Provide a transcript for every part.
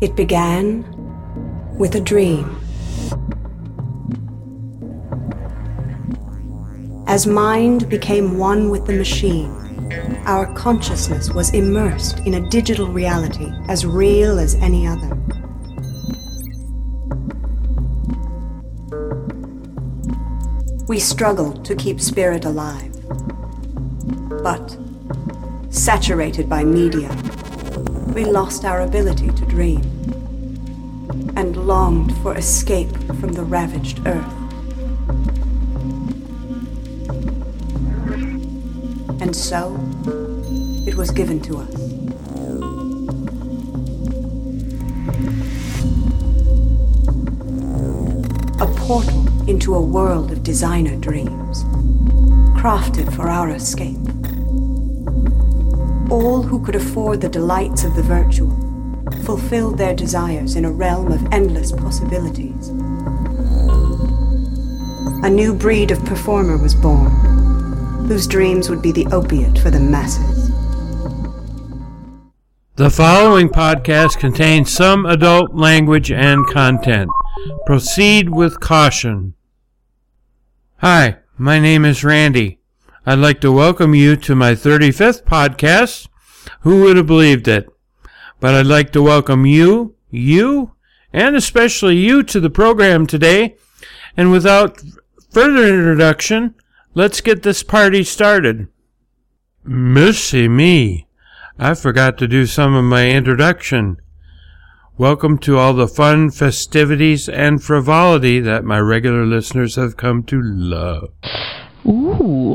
It began with a dream. As mind became one with the machine, our consciousness was immersed in a digital reality as real as any other. We struggled to keep spirit alive, but, saturated by media, we lost our ability to dream and longed for escape from the ravaged earth. And so, it was given to us. A portal into a world of designer dreams, crafted for our escape. All who could afford the delights of the virtual fulfilled their desires in a realm of endless possibilities. A new breed of performer was born, whose dreams would be the opiate for the masses. The following podcast contains some adult language and content. Proceed with caution. Hi, my name is Randy. I'd like to welcome you to my 35th podcast. Who would have believed it? But I'd like to welcome you, and especially you to the program today. And without further introduction, let's get this party started. Missy me, I forgot to do some of my introduction. Welcome to all the fun, festivities, and frivolity that my regular listeners have come to love. Ooh.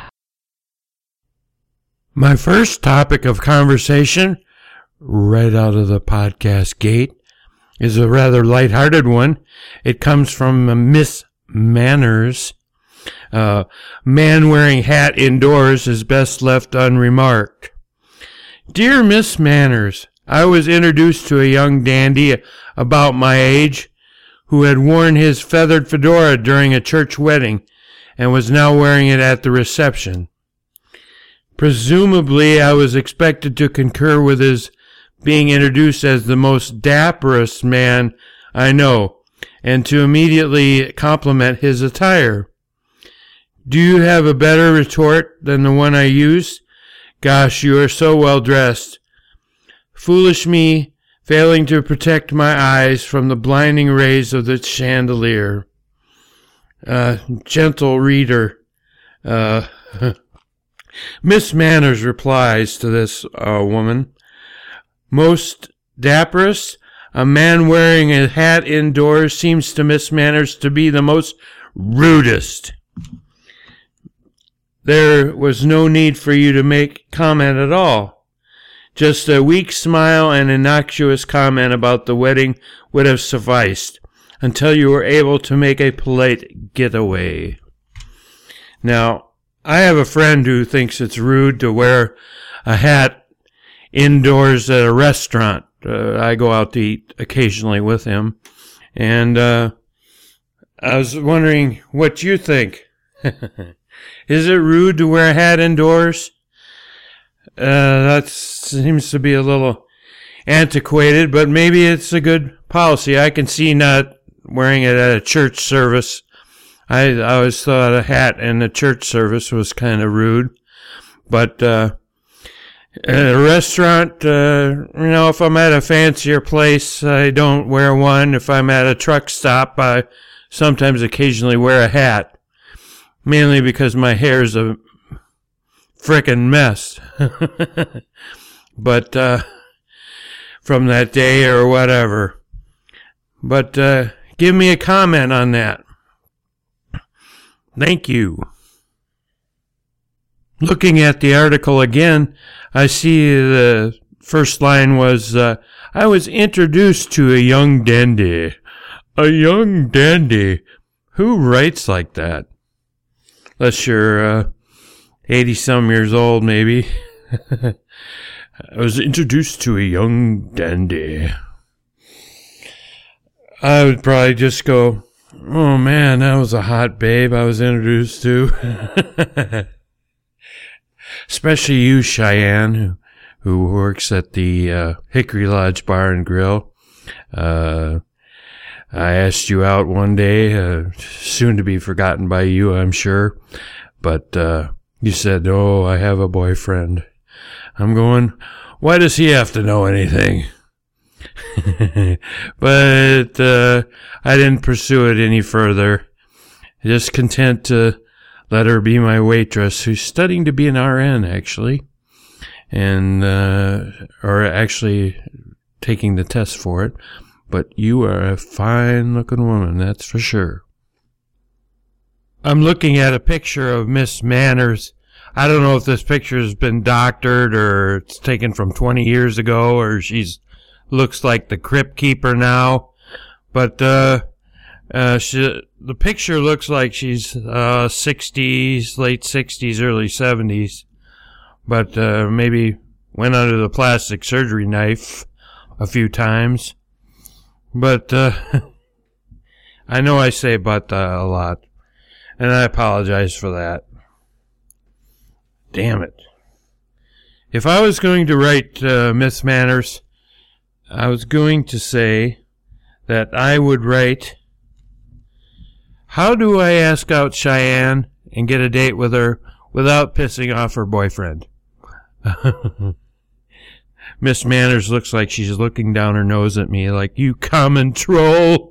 My first topic of conversation, right out of the podcast gate, is a rather lighthearted one. It comes from Miss Manners. Man wearing hat indoors is best left unremarked. Dear Miss Manners, I was introduced to a young dandy about my age who had worn his feathered fedora during a church wedding and was now wearing it at the reception. Presumably, I was expected to concur with his being introduced as the most dapperest man I know, and to immediately compliment his attire. Do you have a better retort than the one I used? Gosh, you are so well dressed. Foolish me, failing to protect my eyes from the blinding rays of the chandelier. Gentle reader, Miss Manners replies to this woman. Most dapperest, a man wearing a hat indoors seems to Miss Manners to be the most rudest. There was no need for you to make comment at all. Just a weak smile and innocuous comment about the wedding would have sufficed until you were able to make a polite getaway. Now, I have a friend who thinks it's rude to wear a hat indoors at a restaurant. I go out to eat occasionally with him. And I was wondering what you think. Is it rude to wear a hat indoors? That seems to be a little antiquated, but maybe it's a good policy. I can see not wearing it at a church service. I always thought a hat in a church service was kind of rude. But at a restaurant, if I'm at a fancier place, I don't wear one. If I'm at a truck stop, I sometimes occasionally wear a hat. Mainly because my hair's a frickin' mess. But from that day or whatever. But give me a comment on that. Thank you. Looking at the article again, I see the first line was, I was introduced to a young dandy. A young dandy? Who writes like that? Unless you're 80-some years old, maybe. I was introduced to a young dandy. I would probably just go, oh man, that was a hot babe I was introduced to. Especially you, Cheyenne, who works at the Hickory Lodge Bar and Grill. I asked you out one day, soon to be forgotten by you, I'm sure. But you said, "Oh, I have a boyfriend." I'm going, why does he have to know anything? But I didn't pursue it any further. Just content to let her be my waitress, who's studying to be an RN, actually. And, or actually taking the test for it. But you are a fine-looking woman, that's for sure. I'm looking at a picture of Miss Manners. I don't know if this picture has been doctored or it's taken from 20 years ago or she's looks like the crypt keeper now. But the picture looks like she's 60s, late 60s, early 70s. But maybe went under the plastic surgery knife a few times. But I know I say but a lot. And I apologize for that. Damn it. If I was going to write Miss Manners, I was going to say that I would write, how do I ask out Cheyenne and get a date with her without pissing off her boyfriend? Miss Manners looks like she's looking down her nose at me like, you common troll.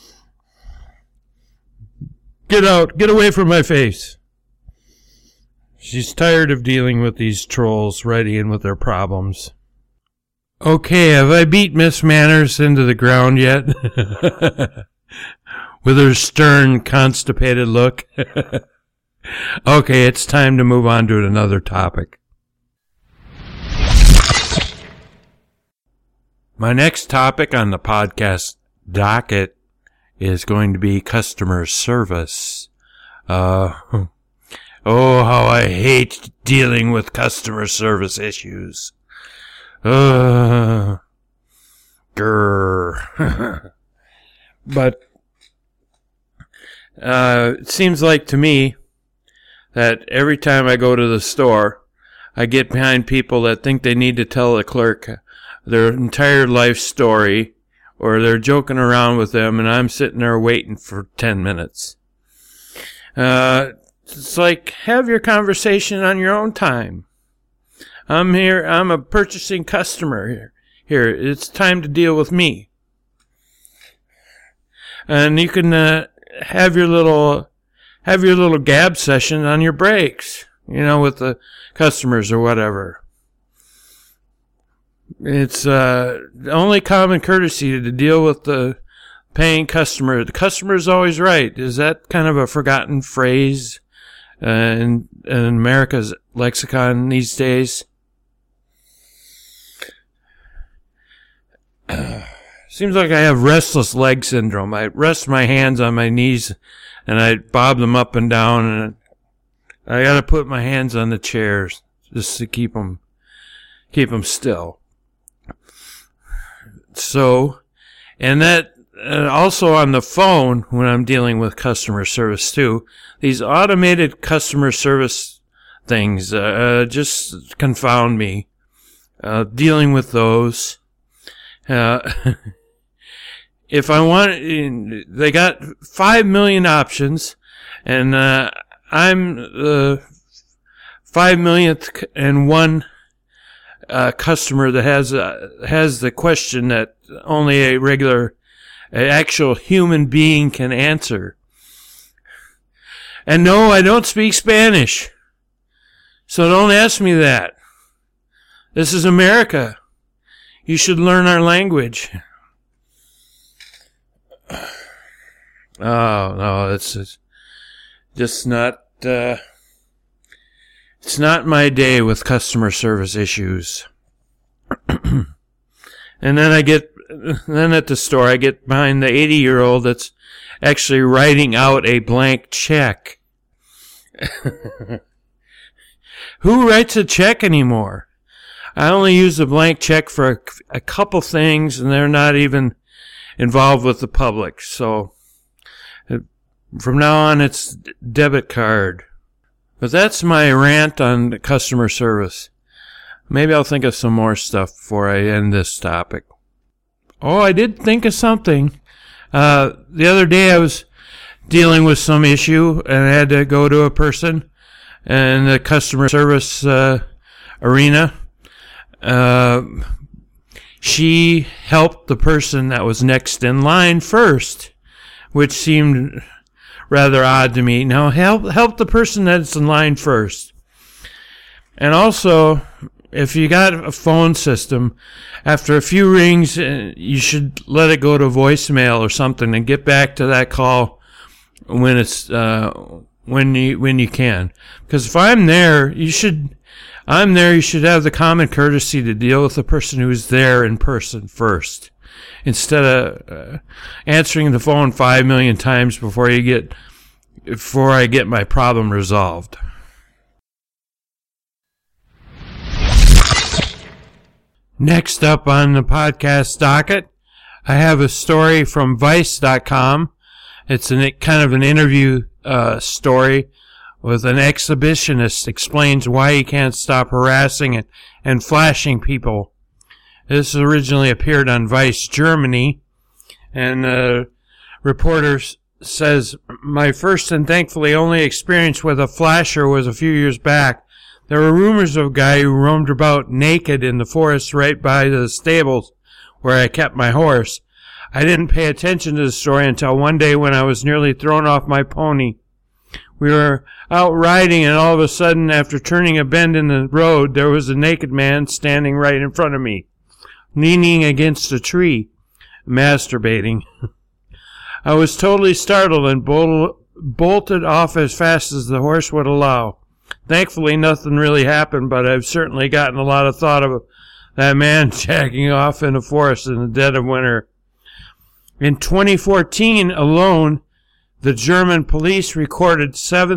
Get out, get away from my face. She's tired of dealing with these trolls writing in with their problems. Okay, have I beat Miss Manners into the ground yet? With her stern, constipated look. Okay, it's time to move on to another topic. My next topic on the podcast docket is going to be customer service. Oh, how I hate dealing with customer service issues. Grr. But it seems like to me that every time I go to the store, I get behind people that think they need to tell the clerk their entire life story, or they're joking around with them, and I'm sitting there waiting for 10 minutes. It's like, have your conversation on your own time. I'm here, I'm a purchasing customer here. Here, it's time to deal with me. And you can have your little gab session on your breaks, with the customers or whatever. It's the only common courtesy to deal with the paying customer. The customer is always right. Is that kind of a forgotten phrase in America's lexicon these days? Seems like I have restless leg syndrome. I rest my hands on my knees and I bob them up and down, and I gotta put my hands on the chairs just to keep them still. So, and that also on the phone when I'm dealing with customer service too, these automated customer service things just confound me. Dealing with those. If I want, they got 5 million options, and I'm the 5 millionth and one customer that has the question that only an actual human being can answer. And no, I don't speak Spanish, so don't ask me that. This is America. You should learn our language. Oh, no, it's just not, it's not my day with customer service issues. And then at the store, I get behind the 80-year-old that's actually writing out a blank check. Who writes a check anymore? I only use a blank check for a couple things, and they're not even involved with the public. So from now on, it's debit card. But that's my rant on customer service. Maybe I'll think of some more stuff before I end this topic. Oh, I did think of something. The other day I was dealing with some issue and I had to go to a person in the customer service arena. She helped the person that was next in line first, which seemed rather odd to me. Now, help the person that's in line first. And also, if you got a phone system, after a few rings, you should let it go to voicemail or something and get back to that call when it's when you can. Because if I'm there, you should have the common courtesy to deal with the person who's there in person first, instead of answering the phone 5 million times before I get my problem resolved. Next up on the podcast docket, I have a story from Vice.com. It's kind of an interview story with an exhibitionist explains why he can't stop harassing and flashing people. This originally appeared on Vice Germany, and the reporter says, "My first and thankfully only experience with a flasher was a few years back. There were rumors of a guy who roamed about naked in the forest right by the stables where I kept my horse. I didn't pay attention to the story until one day when I was nearly thrown off my pony. We were out riding, and all of a sudden, after turning a bend in the road, there was a naked man standing right in front of me, leaning against a tree, masturbating. I was totally startled and bolted off as fast as the horse would allow. Thankfully, nothing really happened, but I've certainly gotten a lot of thought of that man jacking off in the forest in the dead of winter." In 2014 alone, the German police recorded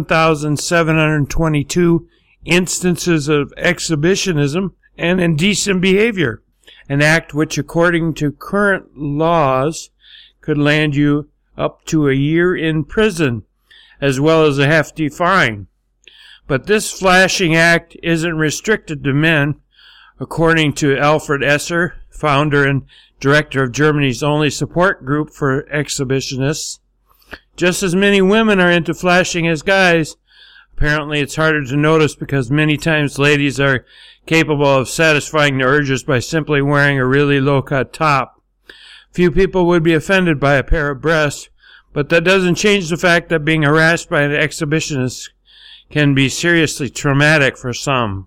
7,722 instances of exhibitionism and indecent behavior, an act which, according to current laws, could land you up to a year in prison, as well as a hefty fine. But this flashing act isn't restricted to men. According to Alfred Esser, founder and director of Germany's only support group for exhibitionists, just as many women are into flashing as guys. Apparently it's harder to notice because many times ladies are capable of satisfying their urges by simply wearing a really low-cut top. Few people would be offended by a pair of breasts, but that doesn't change the fact that being harassed by an exhibitionist can be seriously traumatic for some.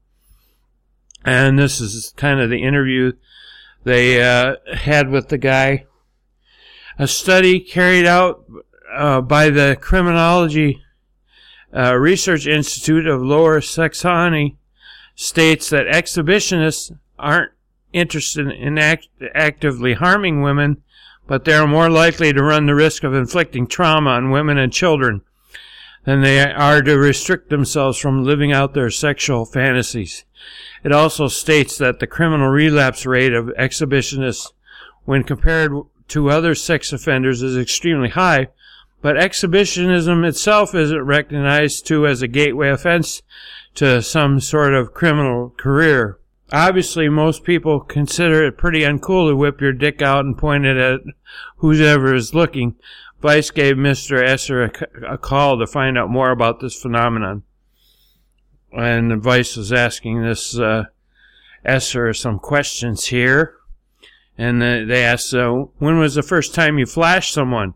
And this is kind of the interview they had with the guy. A study carried out by the Criminology Research Institute of Lower Saxony states that exhibitionists aren't interested in actively harming women, but they are more likely to run the risk of inflicting trauma on women and children than they are to restrict themselves from living out their sexual fantasies. It also states that the criminal relapse rate of exhibitionists when compared to other sex offenders is extremely high, but exhibitionism itself isn't recognized as a gateway offense to some sort of criminal career. Obviously, most people consider it pretty uncool to whip your dick out and point it at whoever is looking. Vice gave Mr. Esser a call to find out more about this phenomenon. And Vice was asking this Esser some questions here. And they asked, when was the first time you flashed someone?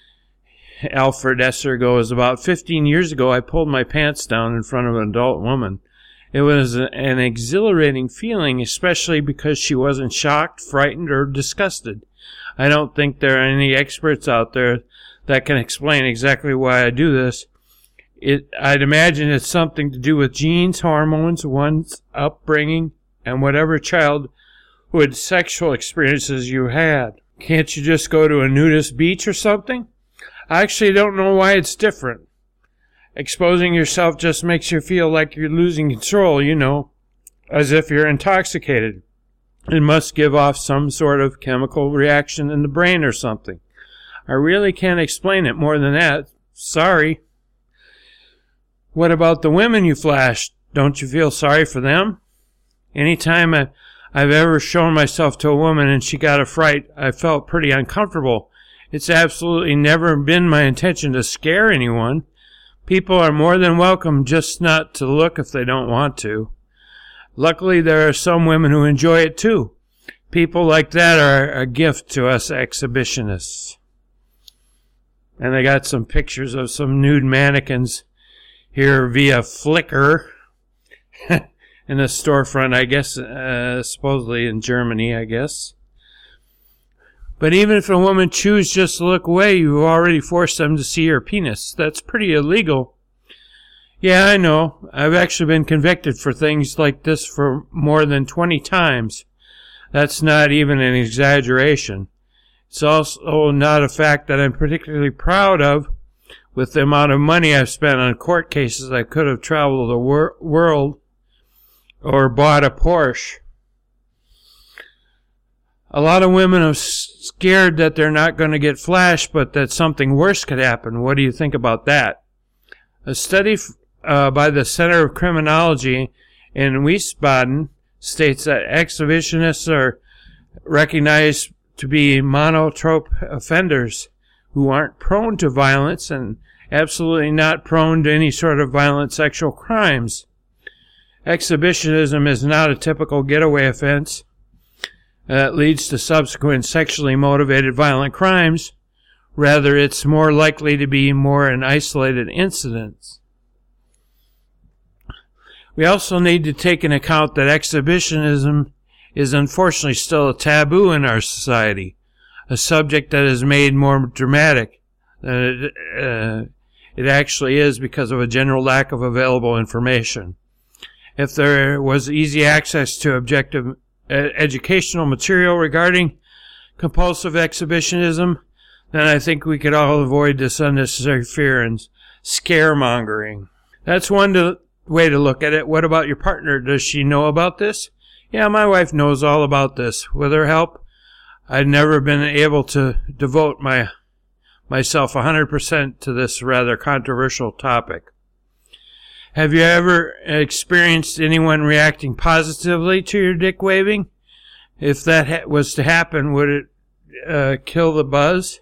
Alfred Esser goes, about 15 years ago, I pulled my pants down in front of an adult woman. It was an exhilarating feeling, especially because she wasn't shocked, frightened, or disgusted. I don't think there are any experts out there that can explain exactly why I do this. I'd imagine it's something to do with genes, hormones, one's upbringing, and whatever childhood sexual experiences you had. Can't you just go to a nudist beach or something? I actually don't know why it's different. Exposing yourself just makes you feel like you're losing control, as if you're intoxicated. It must give off some sort of chemical reaction in the brain or something. I really can't explain it more than that. Sorry. What about the women you flashed? Don't you feel sorry for them? Anytime I've ever shown myself to a woman and she got a fright, I felt pretty uncomfortable. It's absolutely never been my intention to scare anyone. People are more than welcome just not to look if they don't want to. Luckily, there are some women who enjoy it too. People like that are a gift to us exhibitionists. And I got some pictures of some nude mannequins here via Flickr in a storefront, I guess, supposedly in Germany, I guess. But even if a woman chooses just to look away, you already forced them to see her penis. That's pretty illegal. Yeah, I know. I've actually been convicted for things like this for more than 20 times. That's not even an exaggeration. It's also not a fact that I'm particularly proud of. With the amount of money I've spent on court cases, I could have traveled the world or bought a Porsche. A lot of women are scared that they're not going to get flashed, but that something worse could happen. What do you think about that? A study by the Center of Criminology in Wiesbaden states that exhibitionists are recognized to be monotrope offenders who aren't prone to violence and absolutely not prone to any sort of violent sexual crimes. Exhibitionism is not a typical getaway offense that leads to subsequent sexually motivated violent crimes. Rather, it's more likely to be more an isolated incident. We also need to take into account that exhibitionism is unfortunately still a taboo in our society, a subject that is made more dramatic than it actually is because of a general lack of available information. If there was easy access to objective educational material regarding compulsive exhibitionism, then I think we could all avoid this unnecessary fear and scaremongering. That's one way to look at it. What about your partner? Does she know about this? Yeah, my wife knows all about this. With her help, I've never been able to devote myself 100% to this rather controversial topic. Have you ever experienced anyone reacting positively to your dick waving? If that was to happen, would it kill the buzz?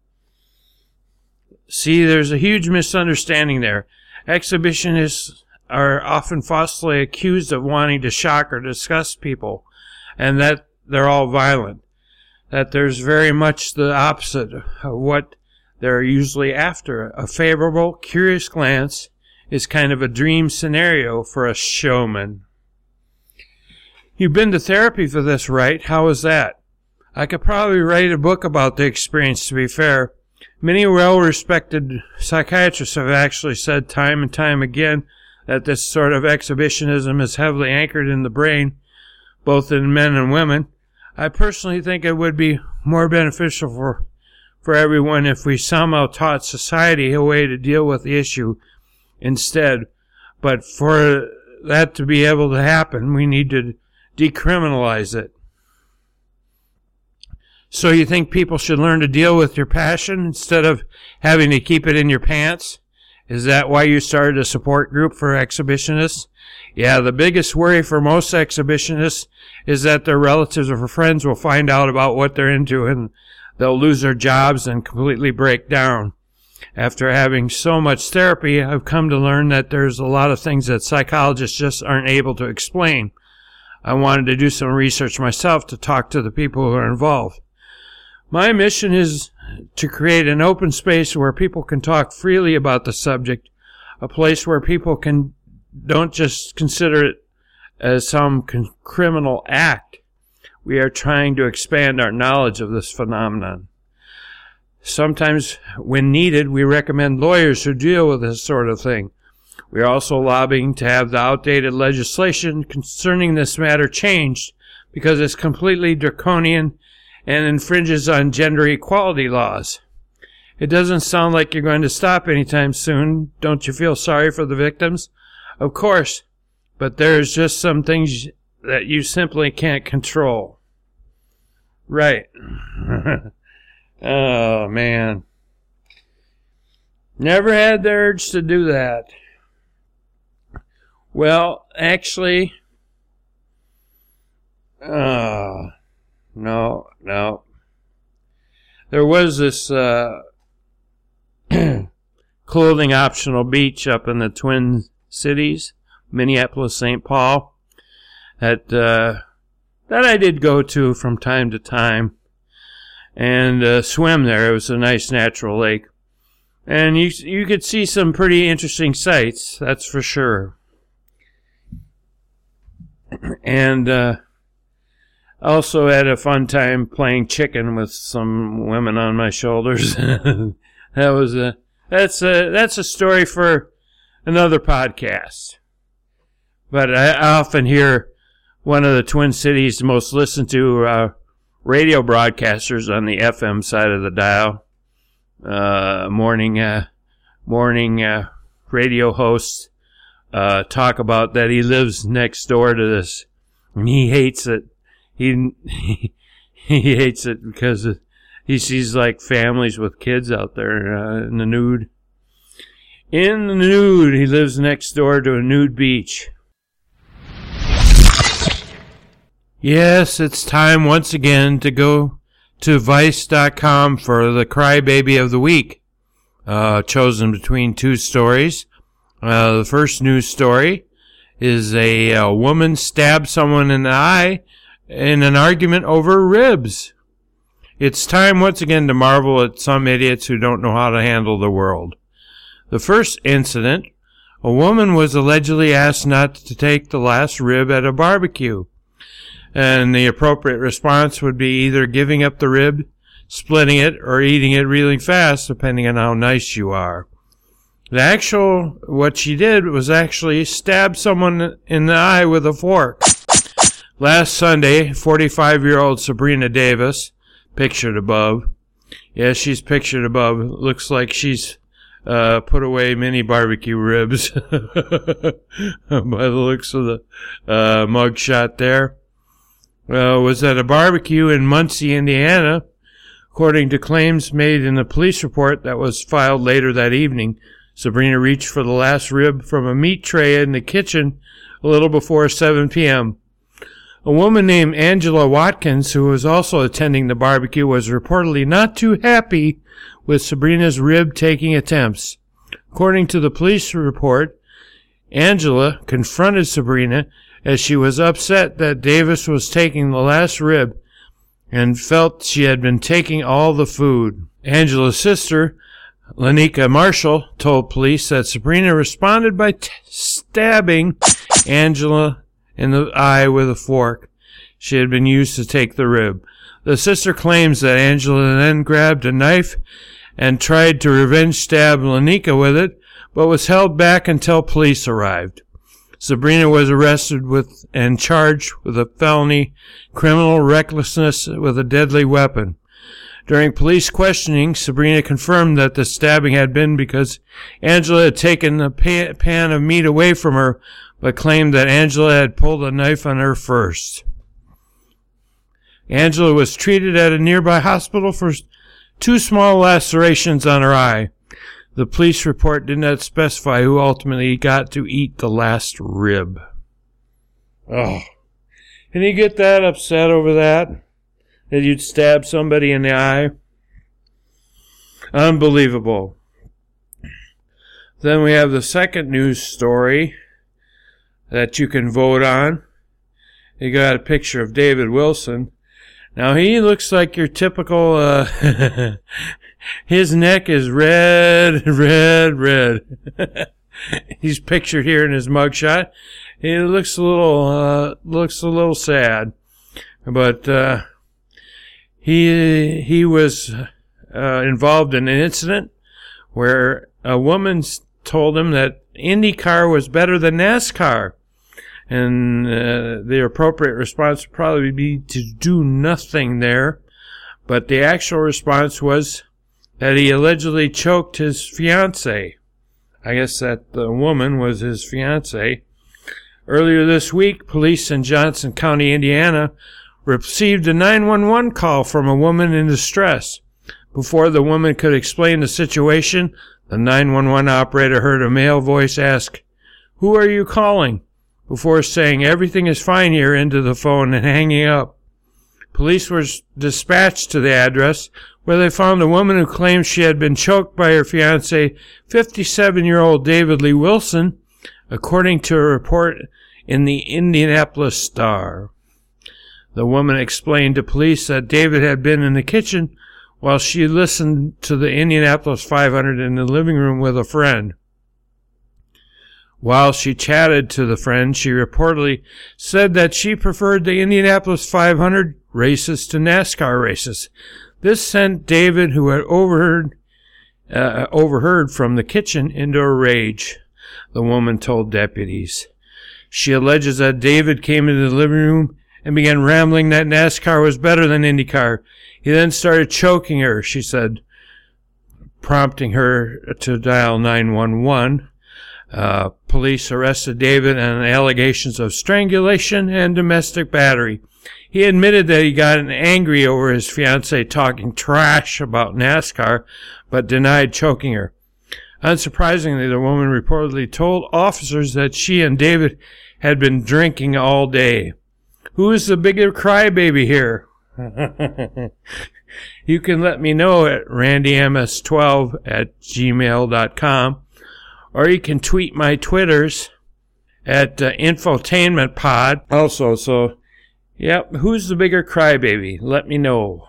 See, there's a huge misunderstanding there. Exhibitionists are often falsely accused of wanting to shock or disgust people, and that they're all violent. That there's very much the opposite of what they're usually after. A favorable, curious glance is kind of a dream scenario for a showman. You've been to therapy for this, right? How was that? I could probably write a book about the experience, to be fair. Many well-respected psychiatrists have actually said time and time again that this sort of exhibitionism is heavily anchored in the brain, both in men and women. I personally think it would be more beneficial for everyone if we somehow taught society a way to deal with the issue instead. But for that to be able to happen, we need to decriminalize it. So you think people should learn to deal with your passion instead of having to keep it in your pants? Is that why you started a support group for exhibitionists? Yeah, the biggest worry for most exhibitionists is that their relatives or friends will find out about what they're into and they'll lose their jobs and completely break down. After having so much therapy, I've come to learn that there's a lot of things that psychologists just aren't able to explain. I wanted to do some research myself to talk to the people who are involved. My mission is to create an open space where people can talk freely about the subject, a place where people don't just consider it as some criminal act. We are trying to expand our knowledge of this phenomenon. Sometimes, when needed, we recommend lawyers who deal with this sort of thing. We are also lobbying to have the outdated legislation concerning this matter changed because it's completely draconian and infringes on gender equality laws. It doesn't sound like you're going to stop anytime soon. Don't you feel sorry for the victims? Of course, but there's just some things that you simply can't control. Right. Oh, man. Never had the urge to do that. Well, actually, No. There was this clothing optional beach up in the Twin Cities, Minneapolis, St. Paul, that I did go to from time to time and swim there. It was a nice natural lake. And you could see some pretty interesting sights, that's for sure. And also had a fun time playing chicken with some women on my shoulders. That's a story for another podcast. But I often hear one of the Twin Cities' most listened to radio broadcasters on the FM side of the dial, morning radio hosts, talk about that he lives next door to this, and he hates it. He hates it because he sees like families with kids out there in the nude. In the nude, he lives next door to a nude beach. Yes, it's time once again to go to Vice.com for the Crybaby of the Week. Chosen between two stories. The first news story is a woman stabbed someone in the eye in an argument over ribs. It's time once again to marvel at some idiots who don't know how to handle the world. The first incident, a woman was allegedly asked not to take the last rib at a barbecue. And the appropriate response would be either giving up the rib, splitting it, or eating it really fast, depending on how nice you are. What she did was actually stab someone in the eye with a fork. Last Sunday, 45-year-old Sabrina Davis, pictured above. Yes, she's pictured above. Looks like she's put away many barbecue ribs by the looks of the mugshot there. Was at a barbecue in Muncie, Indiana. According to claims made in the police report that was filed later that evening, Sabrina reached for the last rib from a meat tray in the kitchen a little before 7 p.m. A woman named Angela Watkins, who was also attending the barbecue, was reportedly not too happy with Sabrina's rib-taking attempts. According to the police report, Angela confronted Sabrina as she was upset that Davis was taking the last rib and felt she had been taking all the food. Angela's sister, Lanika Marshall, told police that Sabrina responded by stabbing Angela in the eye with a fork she had been used to take the rib. The sister claims that Angela then grabbed a knife and tried to revenge stab Lanika with it, but was held back until police arrived. Sabrina was arrested and charged with a felony criminal recklessness with a deadly weapon. During police questioning, Sabrina confirmed that the stabbing had been because Angela had taken a pan of meat away from her, but claimed that Angela had pulled a knife on her first. Angela was treated at a nearby hospital for 2 small lacerations on her eye. The police report did not specify who ultimately got to eat the last rib. Oh, can you get that upset over that? That you'd stab somebody in the eye? Unbelievable. Then we have the second news story that you can vote on. You got a picture of David Wilson. Now he looks like your typical, his neck is red. He's pictured here in his mugshot. He looks a little sad, but he was involved in an incident where a woman told him that IndyCar was better than NASCAR, and the appropriate response would probably be to do nothing there, but the actual response was that he allegedly choked his fiancée. I guess that the woman was his fiancée. Earlier this week, police in Johnson County, Indiana, received a 911 call from a woman in distress. Before the woman could explain the situation, the 911 operator heard a male voice ask, "Who are you calling?" before saying everything is fine here into the phone and hanging up. Police were dispatched to the address, where they found a woman who claimed she had been choked by her fiancé, 57-year-old David Lee Wilson, according to a report in the Indianapolis Star. The woman explained to police that David had been in the kitchen while she listened to the Indianapolis 500 in the living room with a friend. While she chatted to the friend, she reportedly said that she preferred the Indianapolis 500 races to NASCAR races. This sent David, who had overheard from the kitchen, into a rage, the woman told deputies. She alleges that David came into the living room and began rambling that NASCAR was better than IndyCar. He then started choking her, she said, prompting her to dial 911. Police arrested David on allegations of strangulation and domestic battery. He admitted that he got angry over his fiancée talking trash about NASCAR, but denied choking her. Unsurprisingly, the woman reportedly told officers that she and David had been drinking all day. Who is the bigger crybaby here? You can let me know at randyms12@gmail.com, or you can tweet my Twitters at infotainmentpod also. So, yep, who's the bigger crybaby? Let me know.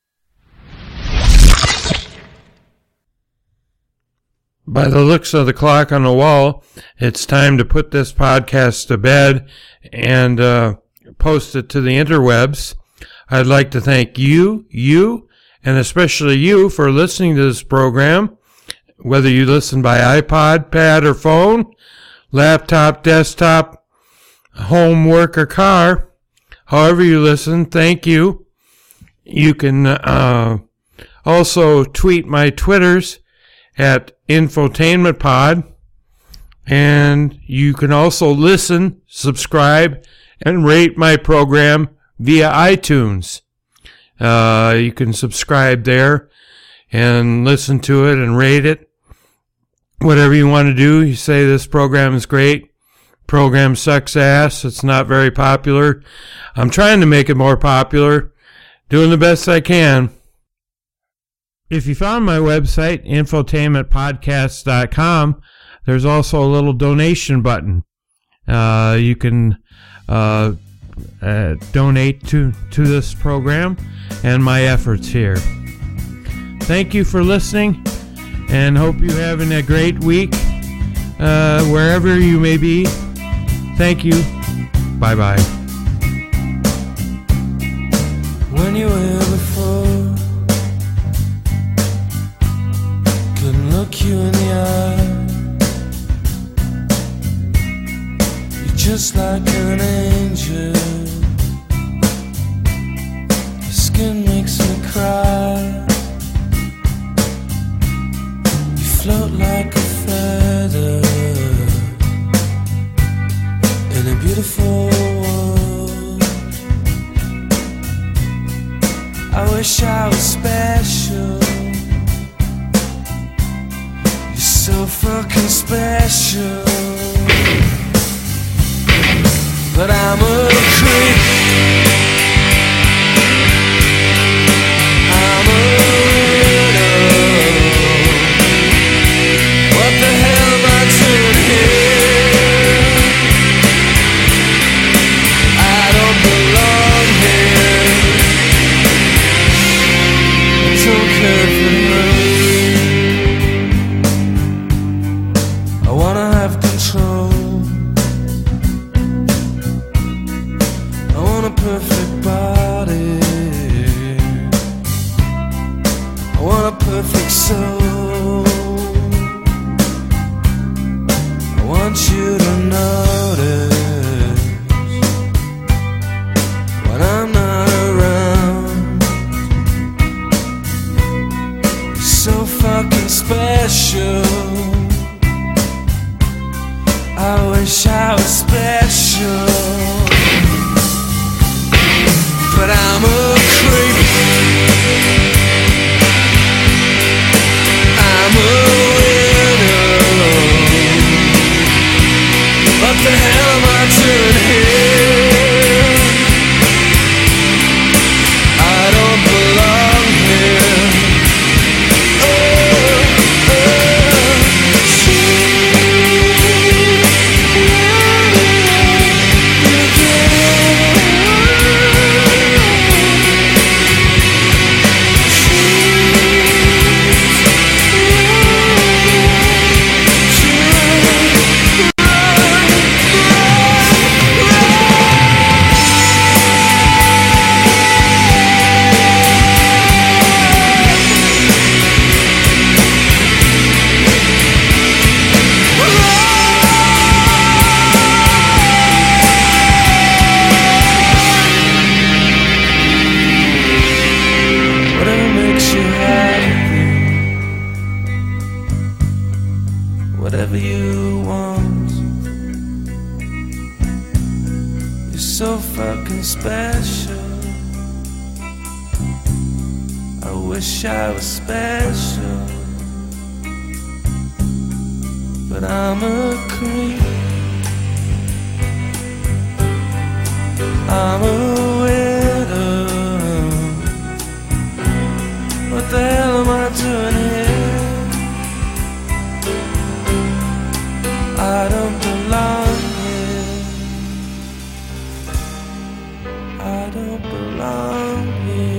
By the looks of the clock on the wall, it's time to put this podcast to bed and post it to the interwebs. I'd like to thank you, and especially you for listening to this program, whether you listen by iPod, pad, or phone, laptop, desktop, home, work, or car. However you listen, thank you. You can also tweet my Twitters at infotainmentpod, and you can also listen, subscribe, and rate my program via iTunes. You can subscribe there and listen to it and rate it. Whatever you want to do. You say this program is great. Program sucks ass. It's not very popular. I'm trying to make it more popular. Doing the best I can. If you found my website, infotainmentpodcast.com, there's also a little donation button. You can donate to this program and my efforts here. Thank you for listening, and hope you're having a great week wherever you may be. Thank you. Bye-bye. When you were before, couldn't look you in the eye. You're just like an angel. Your skin makes me cry. You float like a feather in a beautiful world. I wish I was special. You're so fucking special. But I'm a creep. I'm a weirdo. What the hell am I doing here? I don't belong here. I don't care for you. I wanna have control. Perfect body. I want a perfect soul. I want you to notice when I'm not around. You're so fucking special. I wish I was special. But I'm a creep. special. I wish I was special, but I'm a creep. I'm a widow. What the hell am I doing here? I don't belong here. I don't belong here.